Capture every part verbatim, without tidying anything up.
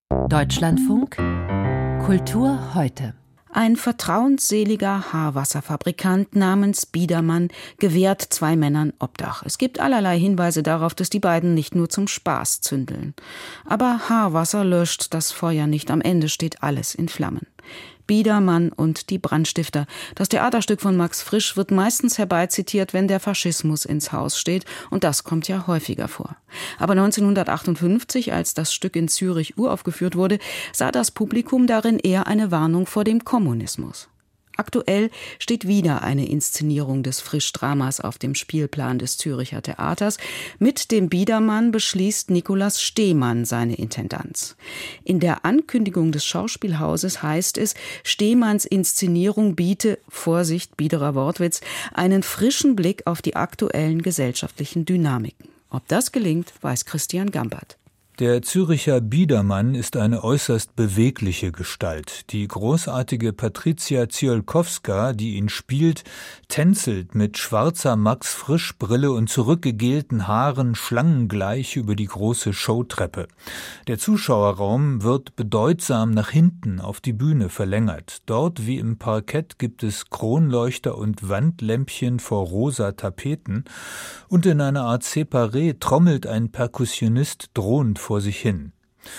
Deutschlandfunk Kultur heute. Ein vertrauensseliger Haarwasserfabrikant namens Biedermann gewährt zwei Männern Obdach. Es gibt allerlei Hinweise darauf, dass die beiden nicht nur zum Spaß zündeln. Aber Haarwasser löscht das Feuer nicht. Am Ende steht alles in Flammen. Biedermann und die Brandstifter. Das Theaterstück von Max Frisch wird meistens herbeizitiert, wenn der Faschismus ins Haus steht. Und das kommt ja häufiger vor. Aber neunzehnhundertachtundfünfzig, als das Stück in Zürich uraufgeführt wurde, sah das Publikum darin eher eine Warnung vor dem Kommunismus. Aktuell steht wieder eine Inszenierung des Frisch-Dramas auf dem Spielplan des Züricher Theaters. Mit dem Biedermann beschließt Nikolaus Stehmann seine Intendanz. In der Ankündigung des Schauspielhauses heißt es, Stehmanns Inszenierung biete, Vorsicht, biederer Wortwitz, einen frischen Blick auf die aktuellen gesellschaftlichen Dynamiken. Ob das gelingt, weiß Christian Gambert. Der Züricher Biedermann ist eine äußerst bewegliche Gestalt. Die großartige Patricia Ziolkowska, die ihn spielt, tänzelt mit schwarzer Max-Frisch-Brille und zurückgegelten Haaren schlangengleich über die große Showtreppe. Der Zuschauerraum wird bedeutsam nach hinten auf die Bühne verlängert. Dort wie im Parkett gibt es Kronleuchter und Wandlämpchen vor rosa Tapeten und in einer Art Separé trommelt ein Perkussionist drohend vor sich hin.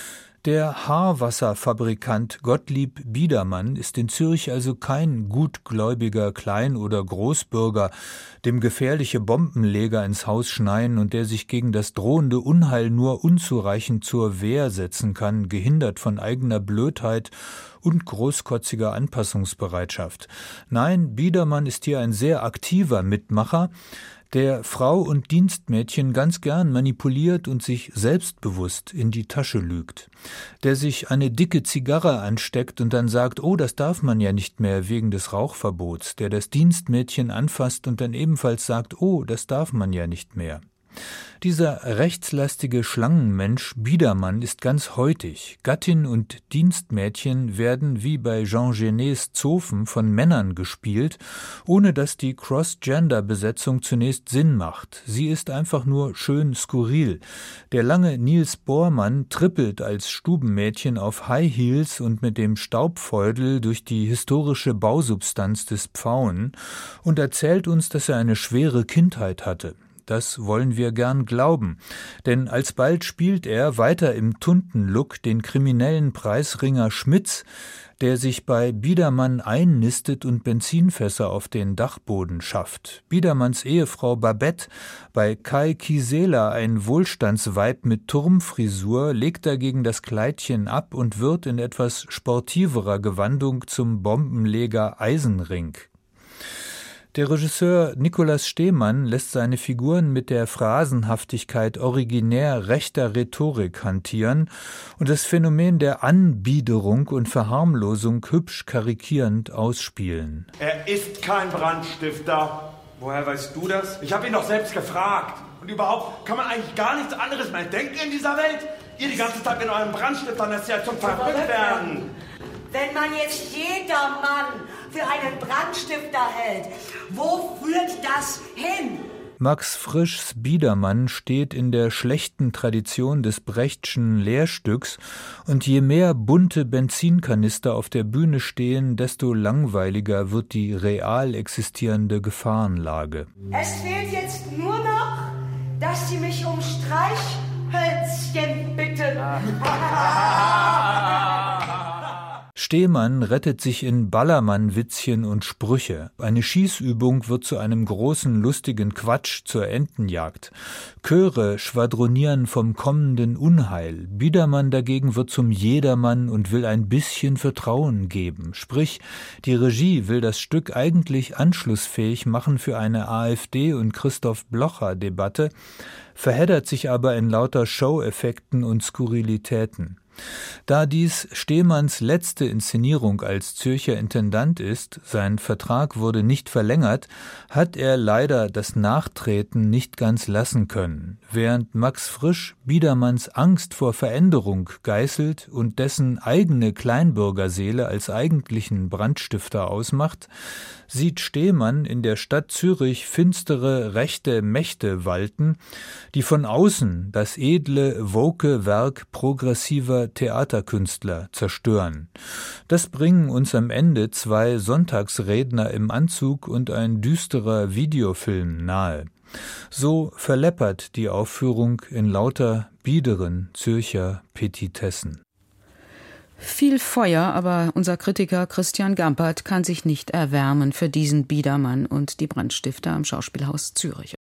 Der Haarwasserfabrikant Gottlieb Biedermann ist in Zürich also kein gutgläubiger Klein- oder Großbürger, dem gefährliche Bombenleger ins Haus schneien und der sich gegen das drohende Unheil nur unzureichend zur Wehr setzen kann, gehindert von eigener Blödheit und großkotziger Anpassungsbereitschaft. Nein, Biedermann ist hier ein sehr aktiver Mitmacher, der Frau und Dienstmädchen ganz gern manipuliert und sich selbstbewusst in die Tasche lügt, der sich eine dicke Zigarre ansteckt und dann sagt, oh, das darf man ja nicht mehr wegen des Rauchverbots, der das Dienstmädchen anfasst und dann ebenfalls sagt, oh, das darf man ja nicht mehr. Dieser rechtslastige Schlangenmensch Biedermann ist ganz heutig. Gattin und Dienstmädchen werden wie bei Jean Genets Zofen von Männern gespielt, ohne dass die Cross-Gender-Besetzung zunächst Sinn macht. Sie ist einfach nur schön skurril. Der lange Niels Bormann trippelt als Stubenmädchen auf High Heels und mit dem Staubfeudel durch die historische Bausubstanz des Pfauen und erzählt uns, dass er eine schwere Kindheit hatte. Das wollen wir gern glauben, denn alsbald spielt er weiter im Tunten-Look den kriminellen Preisringer Schmitz, der sich bei Biedermann einnistet und Benzinfässer auf den Dachboden schafft. Biedermanns Ehefrau Babette, bei Kai Kisela ein Wohlstandsweib mit Turmfrisur, legt dagegen das Kleidchen ab und wird in etwas sportiverer Gewandung zum Bombenleger Eisenring. Der Regisseur Nikolaus Stehmann lässt seine Figuren mit der Phrasenhaftigkeit originär rechter Rhetorik hantieren und das Phänomen der Anbiederung und Verharmlosung hübsch karikierend ausspielen. Er ist kein Brandstifter. Woher weißt du das? Ich habe ihn doch selbst gefragt. Und überhaupt, kann man eigentlich gar nichts anderes mehr denken in dieser Welt? Ihr die ganze Zeit mit euren Brandstiftern, das ist ja zum Verrückt werden. Wenn man jetzt jedermann für einen Brandstifter hält, wo führt das hin? Max Frischs Biedermann steht in der schlechten Tradition des Brechtschen Lehrstücks und je mehr bunte Benzinkanister auf der Bühne stehen, desto langweiliger wird die real existierende Gefahrenlage. Es fehlt jetzt nur noch, dass Sie mich um Streichhölzchen bitten. Stehmann rettet sich in Ballermann-Witzchen und Sprüche. Eine Schießübung wird zu einem großen, lustigen Quatsch zur Entenjagd. Chöre schwadronieren vom kommenden Unheil. Biedermann dagegen wird zum Jedermann und will ein bisschen Vertrauen geben. Sprich, die Regie will das Stück eigentlich anschlussfähig machen für eine AfD- und Christoph-Blocher-Debatte, verheddert sich aber in lauter Show-Effekten und Skurrilitäten. Da dies Stehmanns letzte Inszenierung als Zürcher Intendant ist, sein Vertrag wurde nicht verlängert, hat er leider das Nachtreten nicht ganz lassen können. Während Max Frisch Biedermanns Angst vor Veränderung geißelt und dessen eigene Kleinbürgerseele als eigentlichen Brandstifter ausmacht, sieht Stehmann in der Stadt Zürich finstere rechte Mächte walten, die von außen das edle, woke Werk progressiver über Theaterkünstler zerstören. Das bringen uns am Ende zwei Sonntagsredner im Anzug und ein düsterer Videofilm nahe. So verleppert die Aufführung in lauter biederen Zürcher Petitessen. Viel Feuer, aber unser Kritiker Christian Gampert kann sich nicht erwärmen für diesen Biedermann und die Brandstifter am Schauspielhaus Zürich.